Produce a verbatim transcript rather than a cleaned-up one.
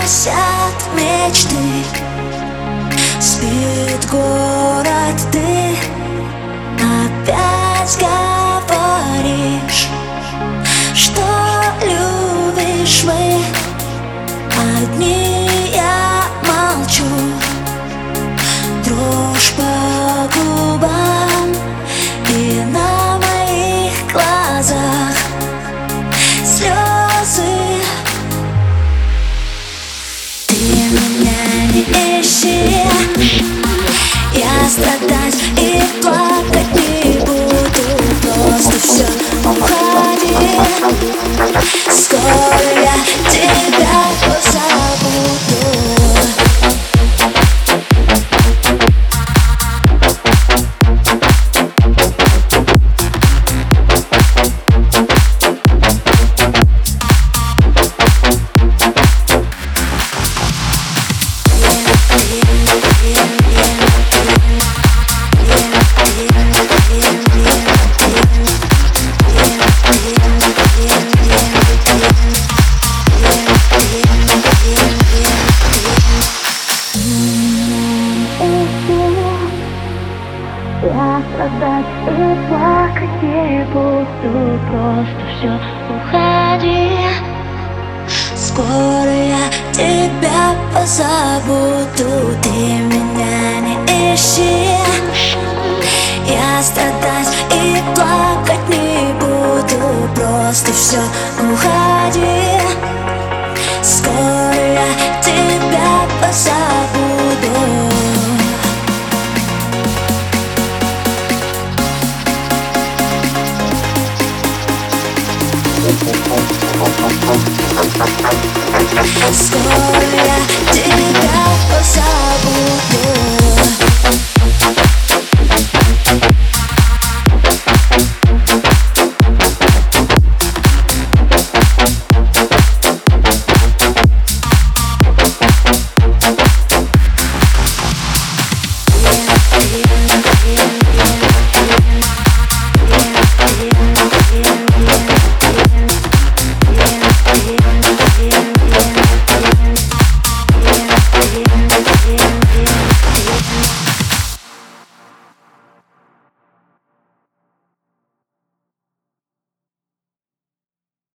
гасят мечты, спит город, ты опять говоришь, что любишь, мы одни, я молчу. Дрожь по губам и на моих глазах слезы. Ты меня не ищи, я страдать и плакать не буду. Просто все, уходи, скоро я тебя позабуду. Я страдать и плакать не буду. Просто все, уходи, скоро я тебя позабуду. Ты меня не ищи, я страдать и плакать не буду. Просто все, уходи, скоро я тебя позабуду. Скоро я тебя позабуду.